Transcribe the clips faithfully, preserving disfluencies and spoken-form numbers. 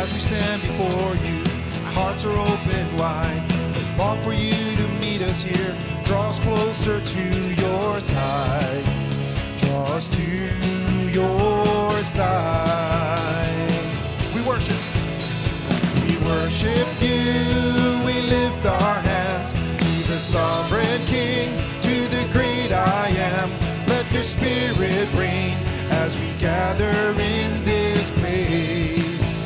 as we stand before you. Our hearts are open wide. We long for you to meet us here. Draw us closer to your side. Draw us to your side. We worship. We worship you. We lift our hands to the sovereign King, to the great I am. Let your spirit reign as we gather in this place.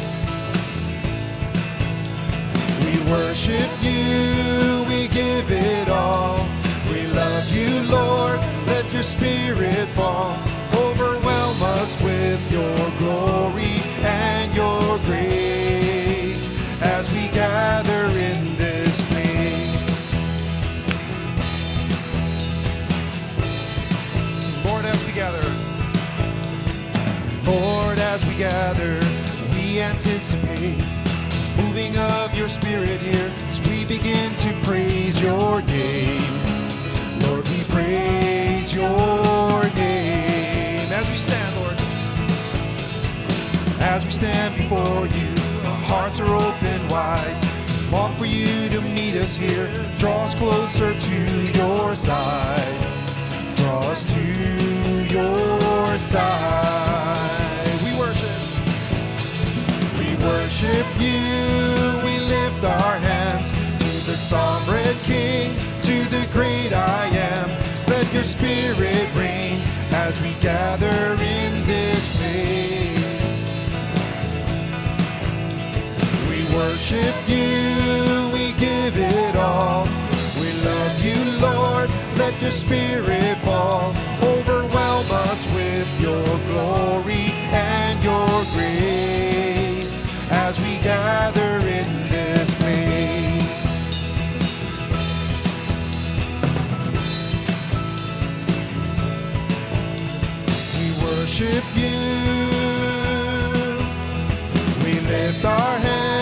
We worship you, we give it all. We love you, Lord, let your spirit fall. Overwhelm us with your glory and your grace as we gather in this place. Sing, Lord, as we gather. Lord, as we gather, we anticipate moving of your spirit here as we begin to praise your name. Lord, we praise your name as we stand, Lord. As we stand before you, our hearts are open wide. Long for you to meet us here. Draw us closer to your side. Draw us to your side. We worship. We worship you. We lift our hands to the sovereign King, to the great I am. Let your spirit reign as we gather in this place. We worship you. We give it all. We love you, Lord. Let your spirit fall. Overwhelm us with your glory and your grace as we gather in this place. We worship you. We lift our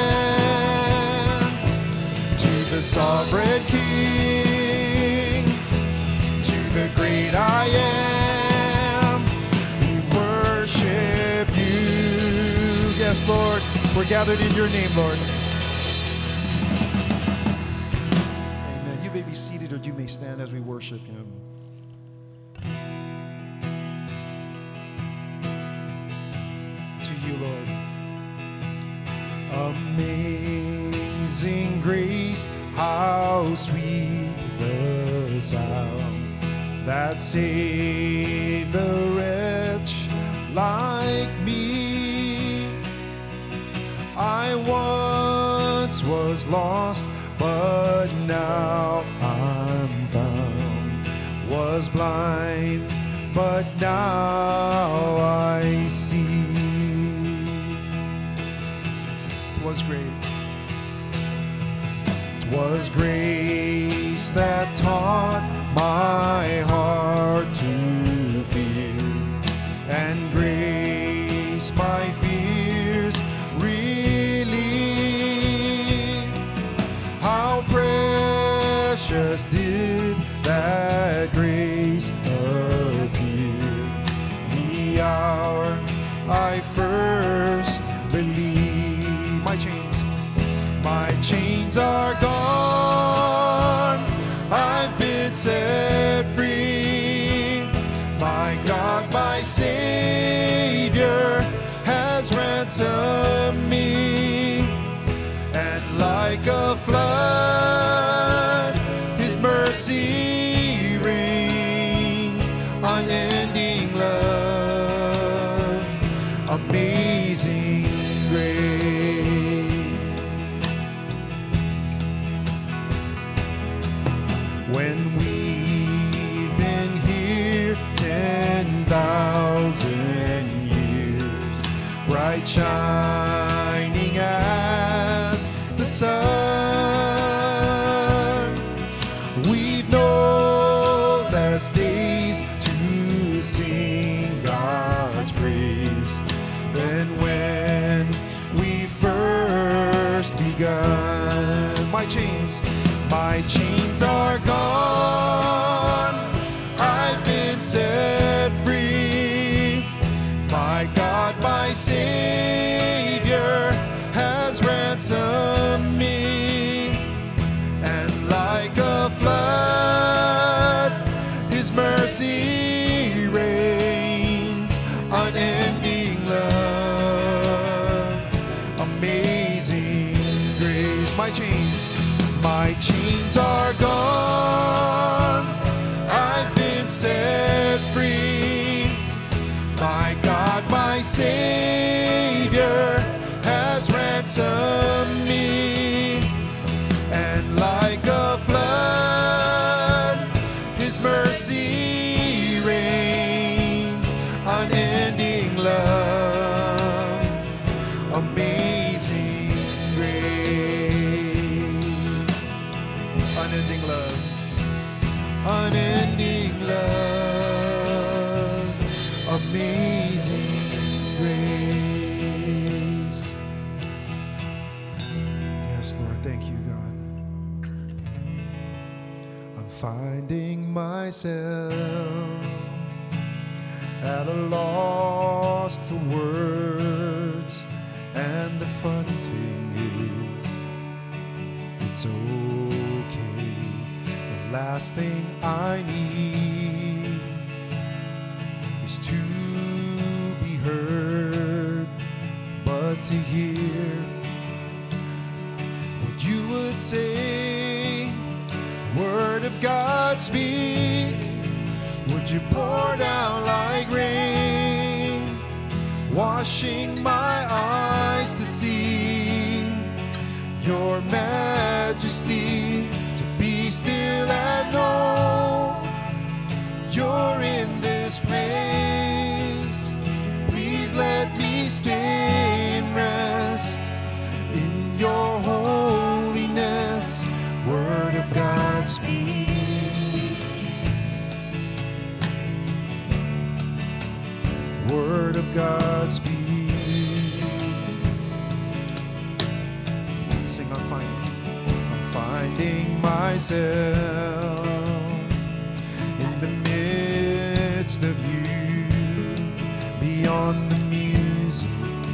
hands to the sovereign King, to the great I am. We worship you. Yes, Lord, we're gathered in your name, Lord. Amen. You may be seated or you may stand as we worship him. To you, Lord. Amazing grace, how sweet the sound that saved the wretch like me. I once was lost, but now I'm found. Was blind, but now I see. 'Twas great. 'Twas grace that taught my heart to fear, and grace my fears relieved. How precious did that grace appear the hour I first believed. My chains, my chains are gone. I've been set free. My God, my Savior has ransomed me. And like a flood, his mercy reigns. Unending love, amazing grace. When we've been here ten thousand years, bright shining as the sun, we've no less days to sing God's praise than when we first begun. My chains, my chains are gone. I've been set free. My God, my Savior has ransomed me, and like a flood, his mercy reigns, unending love, amazing grace. My chains, my chains are gone, I've been set free. My God, my Savior has ransomed me, and like a flood, his mercy reigns, unending love, amazing grace. Unending love, unending love, amazing grace. Yes, Lord, thank you, God. I'm finding myself at a loss for words, and the funny thing is, it's okay. The last thing I need is to be heard, but to hear what you would say. Word of God, speak. Would you pour down like rain, washing my eyes to see your majesty, to be still and know you're in this place. Please let me stay and rest in your holiness. Word of God, speak. Word of God, speak. Sing, I'm finding, I'm finding myself in the midst of you, beyond the music,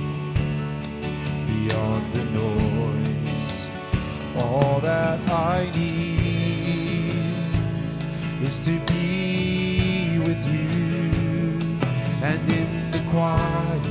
beyond the noise. All that I need is to be with you, and in the quiet,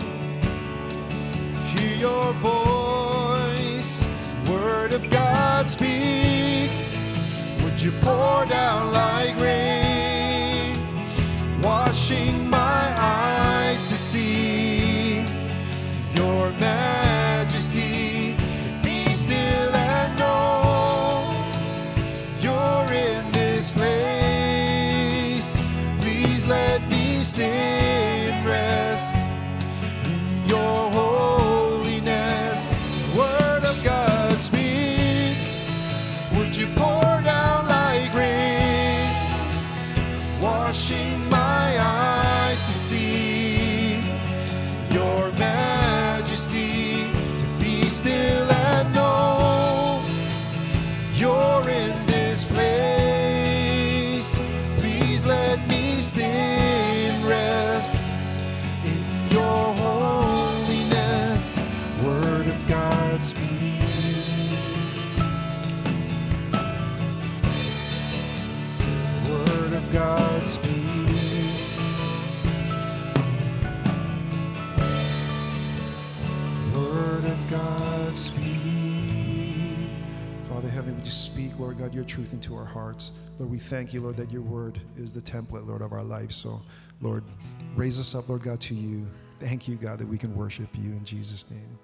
hear your voice. Word of God, speak. Would you pour down like rain, washing my eyes to see your majesty, to be still and know you're in this place. Please let me stay and rest in your holiness. Word of God, speak. Would you pour down like rain, washing my eyes to see your majesty, to be still and know you're in this place. Please let me stay and rest in your holiness. Word of God, speak. Word of God, speak. Word of God, speak. Father Heaven, we just speak, Lord God, your truth into our hearts. Lord, we thank you, Lord, that your word is the template, Lord, of our life. So, Lord, raise us up, Lord God, to you. Thank you, God, that we can worship you in Jesus' name.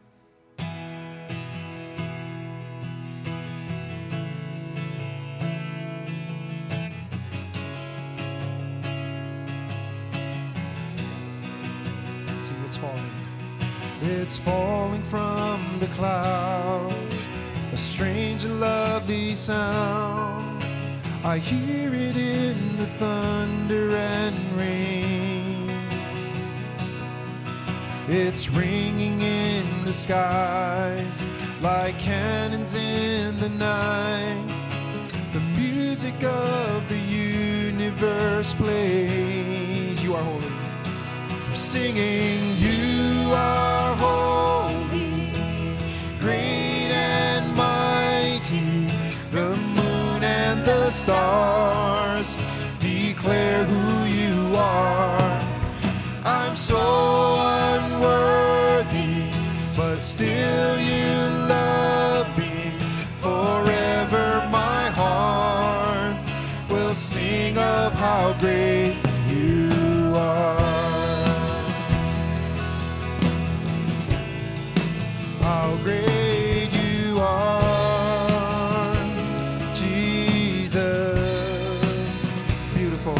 See, it's falling. It's falling from the clouds, a strange and lovely sound. I hear it in the thunder and rain. It's ringing in the skies like cannons in the night. The music of the universe plays. You are holy. We're singing, you are holy. the stars declare who you are. I'm so unworthy, but still you love me. Forever my heart will sing of how great you are. How great you are, Jesus. Beautiful,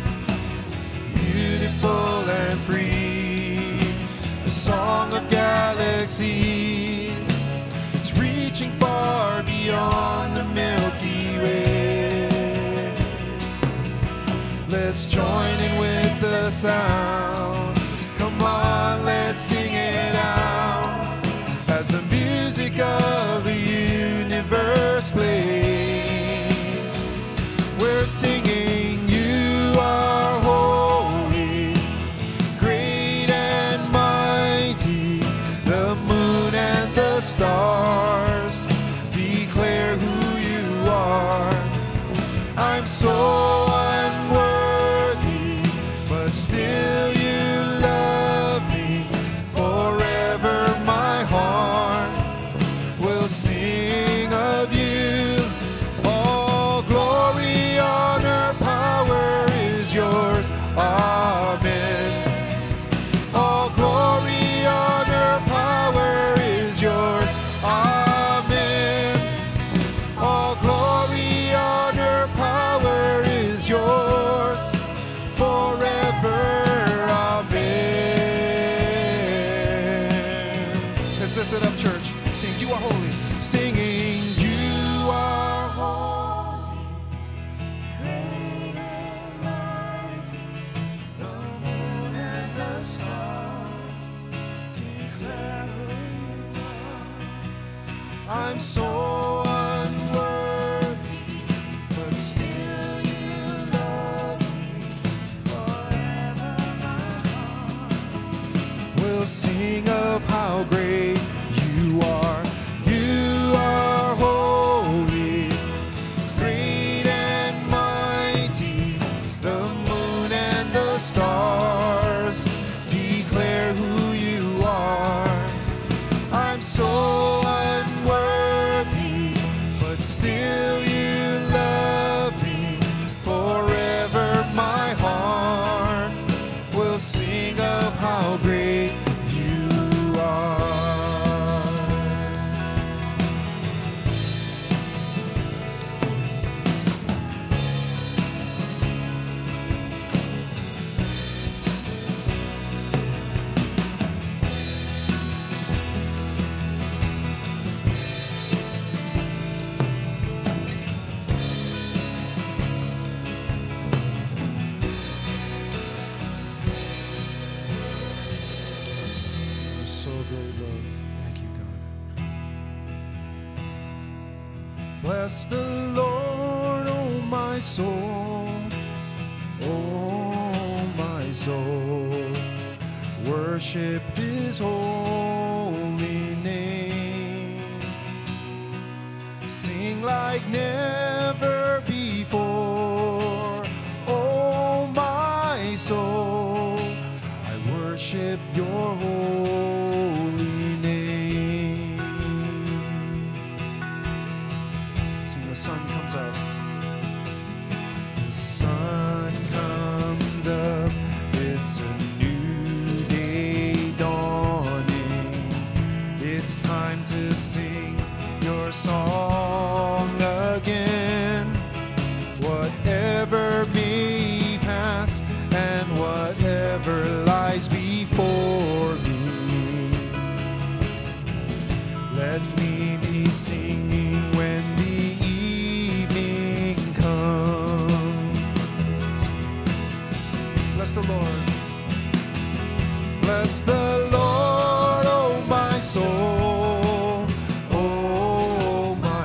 beautiful and free. The song of galaxies, it's reaching far beyond the Milky Way. Let's join in with the sound. Come on, let's sing it out as the music of the universe plays. We're singing, you are holy, great and mighty. The moon and the stars declare who you are. I'm so unworthy, but still you love me. Forever my heart will sing of you. All glory, honor, power is yours. Amen. All glory, honor, power is yours. Amen. All glory, honor, power is yours forever. Amen. Let's lift it up, church. Sing, you are holy. Singing, you are holy, great and mighty. The moon and the stars declare who you are. I'm so unworthy, but still you love me. Forever my heart will sing of how great you are. You are holy, great and mighty. The moon and the stars declare who you are. I'm so unworthy, but still you love me. Forever my heart will sing of how great you are. You're so great, Lord. Thank you, God. Bless the Lord, oh my soul, oh my soul. Worship his holy name. Sing like never before, oh my soul. I worship your holy name. Sing, the sun comes up. The sun comes up. It's a new day dawning. It's time to sing your song again. Whatever may pass and whatever lies before me, let me be singing when the evening comes. Bless the Lord. Bless the Lord, oh my soul, oh my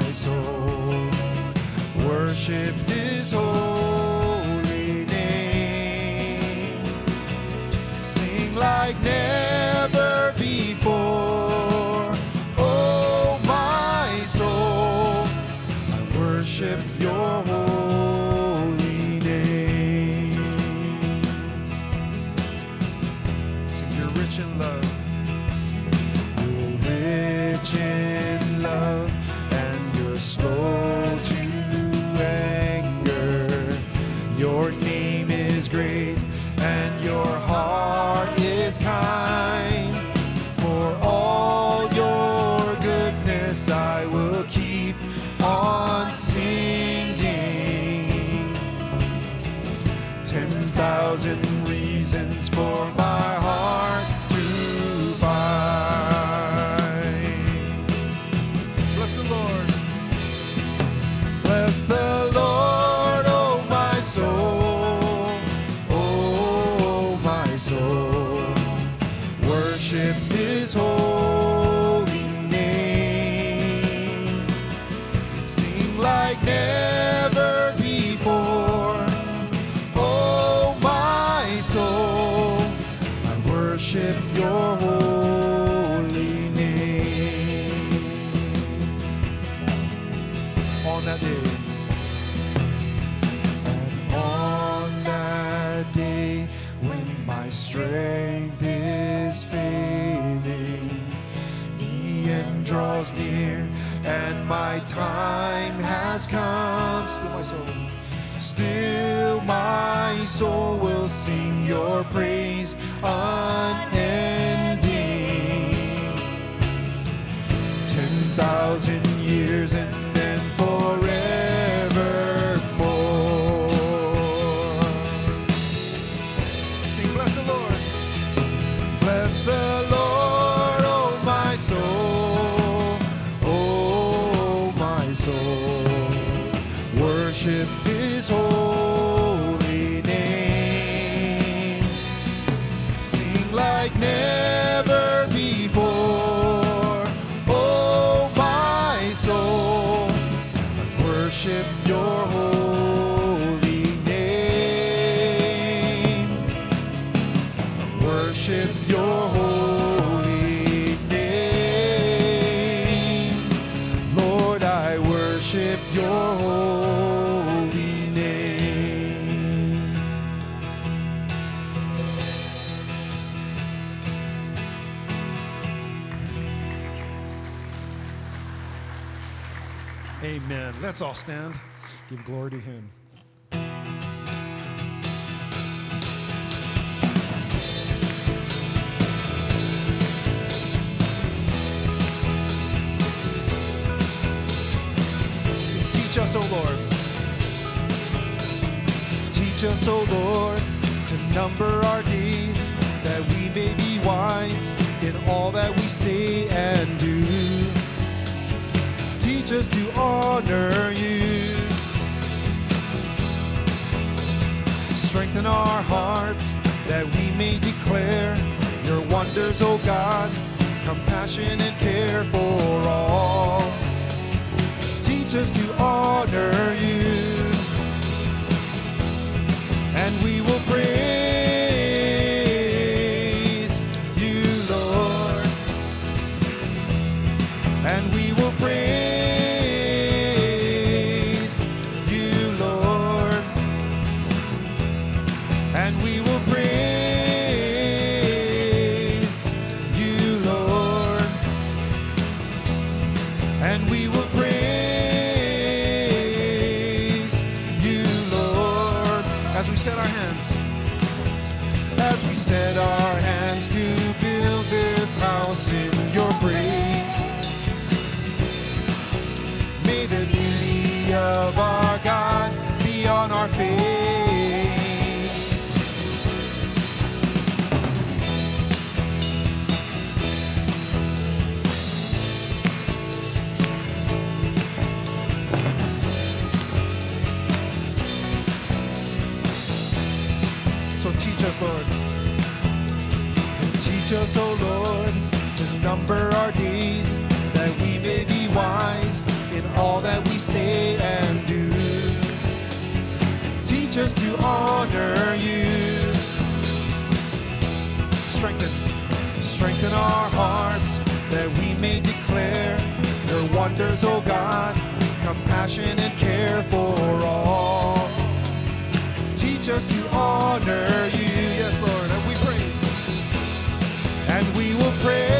worship His holy name. Sing like never before. Oh, my soul, I worship your holy name. On that day, and on that day, when my strength is fading, the end draws near, and my time has come. Still my soul, still my soul will sing your praise unending. Ten thousand years and then forevermore. Sing, bless the Lord. Bless the Lord, oh my soul, oh my soul. Worship His holy name. Sing like never before. Oh my soul, worship your holy name. Worship your holy name. Lord, I worship your holy name. Amen. Let's all stand. Give glory to Him. Teach us, O Lord. Teach us, O Lord, to number our days, that we may be wise in all that we say and do. Teach us to honor you. Strengthen our hearts, that we may declare your wonders, O God, compassion and care for all. Teach us to honor you, and we will praise you, Lord, and we will praise you, Lord, and we will praise you, Lord, and we will praise as we set our hands, as we set our hands to build this house in your praise. May the beauty of our God be on our face. So teach us, Lord. Teach us, O Lord, to number our days, that we may be wise in all that we say and do. Teach us to honor you. Strengthen, strengthen our hearts, that we may declare your wonders, O God, compassion and care for all. Teach us to honor you, yes, Lord, and we praise, and we will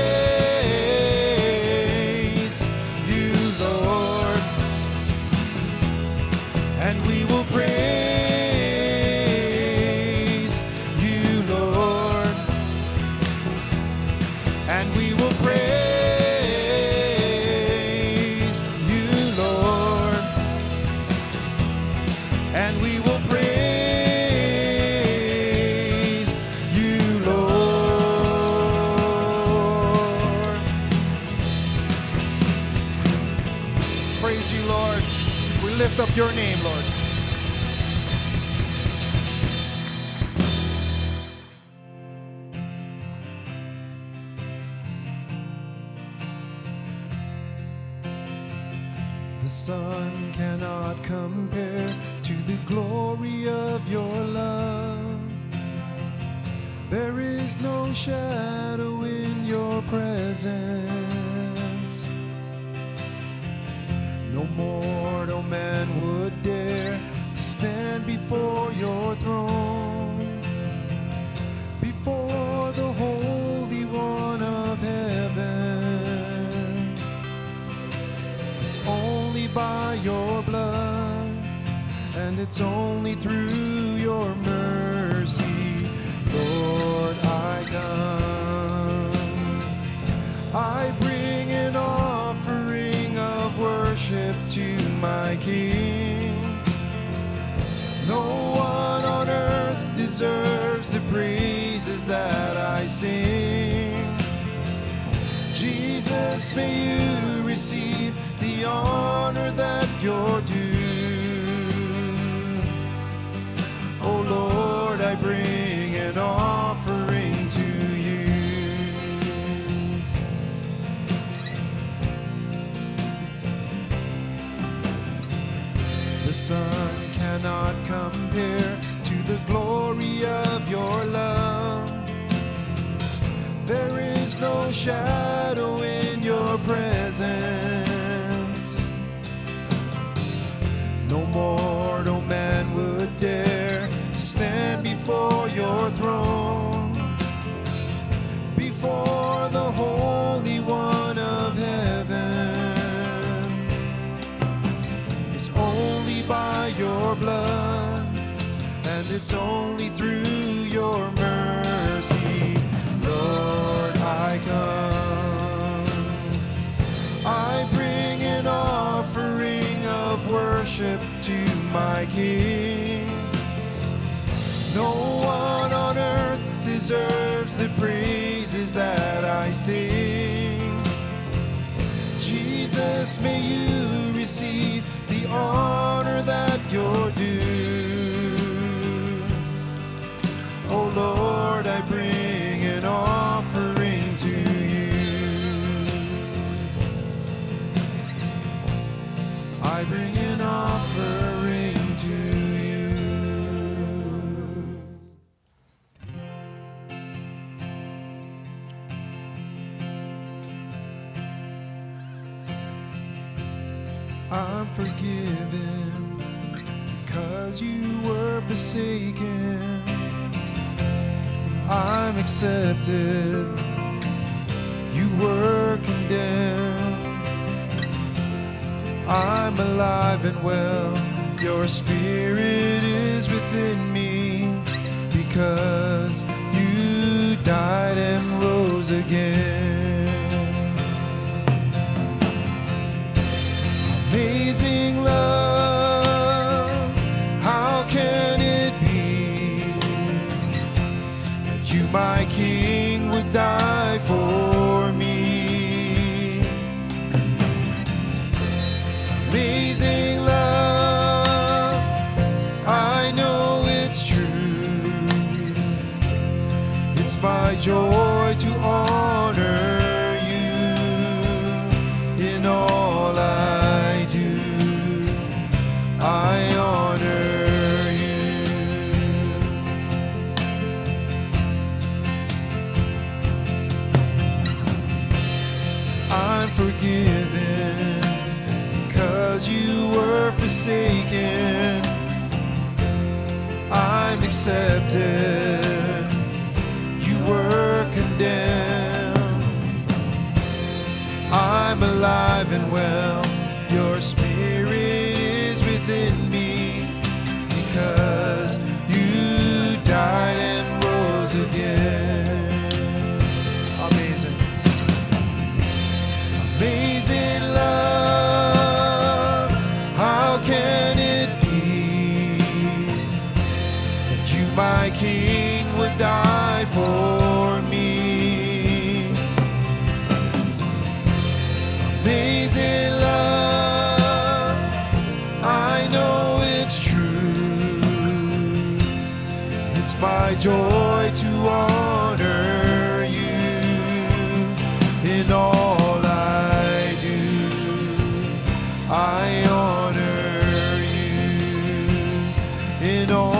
praise you, Lord, and we will praise you, Lord, and we will praise you, Lord, and we will praise lift up your name, Lord. The sun cannot compare to the glory of your love. There is no shadow in your presence. No mortal man would dare to stand before your throne, before the Holy One of heaven. It's only by your blood, and it's only through your mercy, Lord, I come. I bring an offering of worship to my King. No one on earth deserves the praises that I sing. Jesus, may you receive the honor that you're due. Oh Lord, I bring an offering to you. The sun cannot compare to the glory of your love. There is no shadow in your presence. No mortal man would dare to stand before your throne, before the Holy One of heaven. It's only by your blood, and it's only through your mercy, Lord, I come. I bring an offering of worship to my King. No one on earth deserves the praises that I sing. Jesus, may you receive the honor that you're due. Oh Lord, I bring an offering to you. I bring an offering to you. I'm forgiven because you were forsaken. I'm accepted, you were condemned. I'm alive and well, your spirit is within me, because you died and rose again. Amazing love, how can it be that you, my King, would die for me? Amazing love, I know it's true. It's my joy to honor you in all I do. I honor you. I'm forgiven because you were forsaken. I'm accepted, you were condemned. I'm alive and well, your spirit is within me, because you died and rose again. Amazing. Amazing love, how can it be that you, my King, would die for me? Amazing love, I know it's true. It's my joy to honor you in all I do. I in all